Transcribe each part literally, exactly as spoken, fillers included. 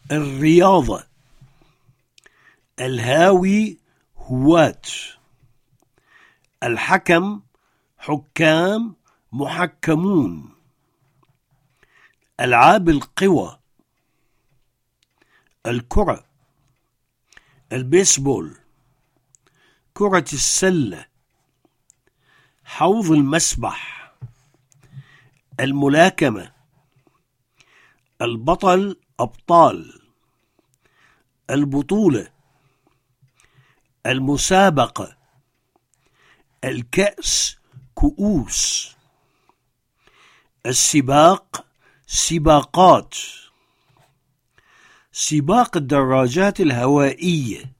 الرياضة. الهاوي هواة. الحكم حكام محكمون. ألعاب القوى: الكرة، البيسبول، كرة السلة، حوض المسبح، الملاكمة، البطل أبطال، البطولة، المسابقة، الكأس كؤوس، السباق سباقات، سباق الدراجات الهوائية،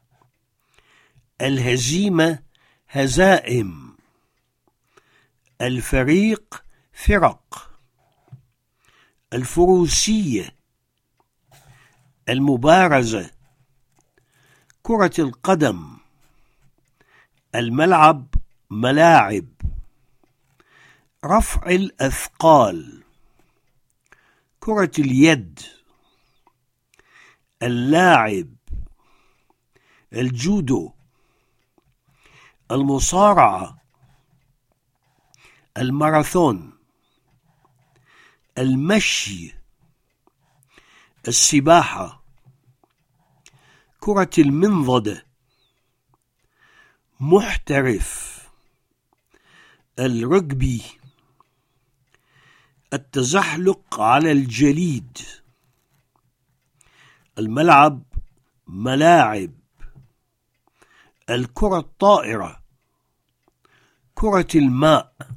الهزيمة هزائم، الفريق فرق، الفروسية، المبارزة، كرة القدم، الملعب ملاعب، رفع الأثقال، كرة اليد، اللاعب، الجودو، المصارعة، الماراثون، المشي، السباحة، كرة المنضدة، محترف، الرجبي، التزحلق على الجليد، الملعب ملاعب، الكرة الطائرة، كرة الماء،